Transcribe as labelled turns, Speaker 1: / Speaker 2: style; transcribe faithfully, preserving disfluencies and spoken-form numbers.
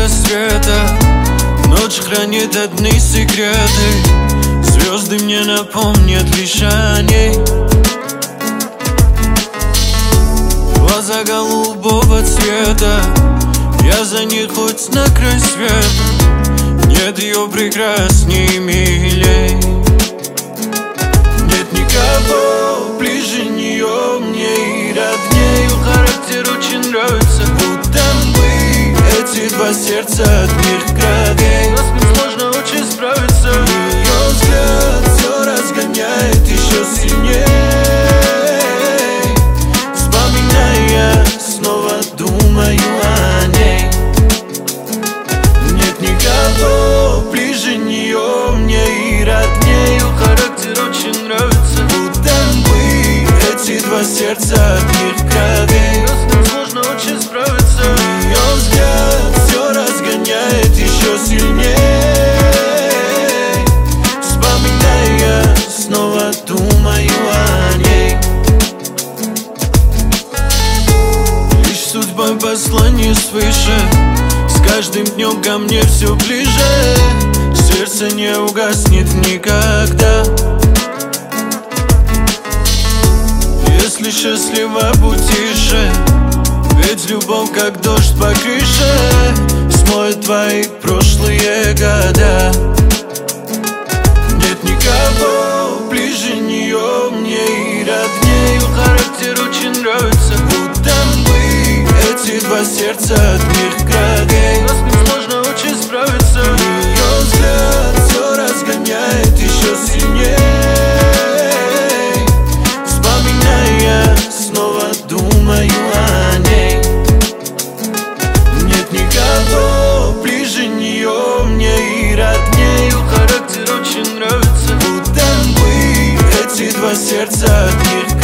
Speaker 1: рассвета. Ночь хранит одни секреты. Звезды мне напомнят лишь о ней. Глаза голубого цвета, я за ней хоть на край света. Нет ее прекрасней, милей. Нет никого ближе нее, мне и роднее. Характер очень нравится, будто мы эти два сердца одних кровей. Но с ним сложно очень справиться. Ее взгляд все разгоняет еще сильнее. Вспоминая, снова думаю о ней. Нет никого ближе нее, мне и роднее. Характер очень нравится, будто мы эти два сердца одних кровей. Но с ним сложно очень справиться. Ее взгляд все разгоняет еще сильнее. Вспоминая, снова думаю о ней. Лишь судьбой послание свыше, с каждым днем ко мне все ближе. Сердце не угаснет никогда. Если счастлива, будь тише, ведь любовь как дождь по крыше смоет твои прошлые года. Нет никого ближе нее, мне и роднее. Характер очень нравится, будто мы эти два сердца одних кровей. Но с ним сложно очень справиться. Ее взгляд все разгоняет еще сильнее. Вспоминая, снова думаю о ней. Нет никого ближе нее, мне и роднее. Характер очень нравится, будто мы эти два сердца одних